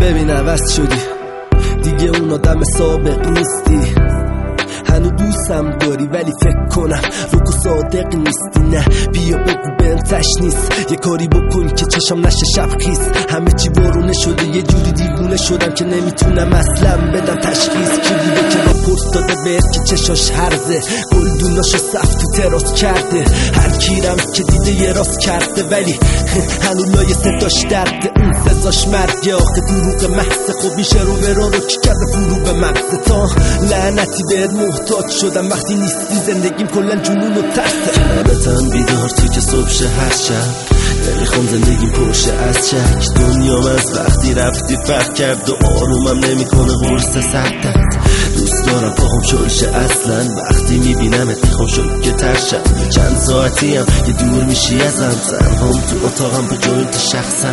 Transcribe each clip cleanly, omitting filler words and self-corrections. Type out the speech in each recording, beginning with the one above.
ببین عوض شدی دیگه اون آدم سابق نیستی، هنو دوستم داری ولی فکر کنم روکو صادق نیستی. نه بیا بگو بهم نیست، یه کاری بکن که چشم نشه شب خیس. همه چی وارونه شده یه جوری دیوونه شدم که نمیتونم اصلا بدم تشخیص. کی بوده که راپورت داده بهت که چشاش هرزه، گلدوناشو صف تو تراس کرده، هر کیرم که دیده یه راست کرده ولی هنو لای صداش درده. اون سزاش مرگه آخه دروغ محض، خب میشه رو برا رو کی کرده فرو به مغز. تا لعنتی بهت محتاج شدم وقتی نیستی، زندگیم کلن جنون و ترسه. یادتم بیدار تو که صبح شه هر شب، نمیخوام زندگیم پرشه از شک. دنیام از وقتی رفتی فرق کرد و آرومم نمیکنه قرص سردت. دوست دارم پاهم شلشه اصلا، وقتی میبینمت میخوام شلکه ترشم. چند ساعتی هم که دور میشی ازم، تنهام تو اتاقم با جوینت شخصم.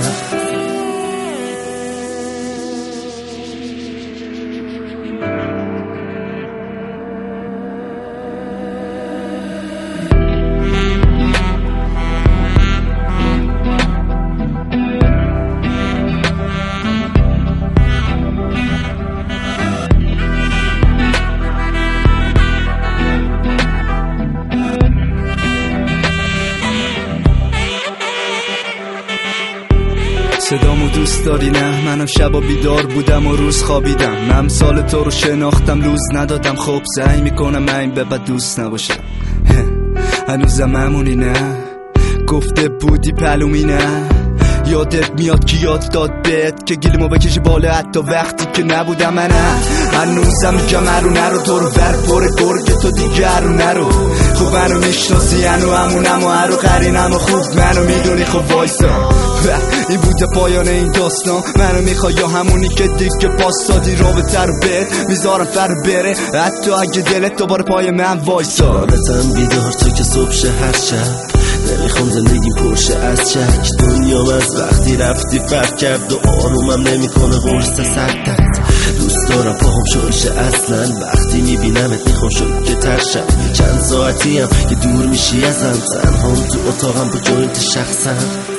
صدامو دوست داری نه؟ منم شبا بیدار بودم و روز خوابیدم. من سال تو رو شناختم لوز ندادم، خب سعی میکنم این به بعد دوست نباشم. هنوزم همونی نه؟ گفته بودی پلومی نه؟ یادت میاد که یاد داد بهت که گیلمو بکشی بالا حتی وقتی که نبودم من. هنوزم میگم هرو نرو، تو رو ور پر گرگ تو دیگه هرو نرو. خب منو میشناسی هنو همونم و هرو قرینم و خوب منو میدونی. خب وایسا این بوده پایان این داستان، منو میخوای یا همونی که دیگه پاس دادی رابطه رو بهت میذارم فر بره، حتی اگه دلت دوباره پای من وایسا. یادتم بیدار تو که صبح شه هر شب، نمیخوام زندگی پرشه از شک. دنیام از وقتی رفتی فرق کرد و آرومم نمیکنه قرص سردت. دوست دارم پاهم شلشه اصلا، وقتی میبینمت میخوام شلکه ترشم. چند ساعتی هم که دور میشی ازم، تنهام تو اتاقم با جوینت شخصم.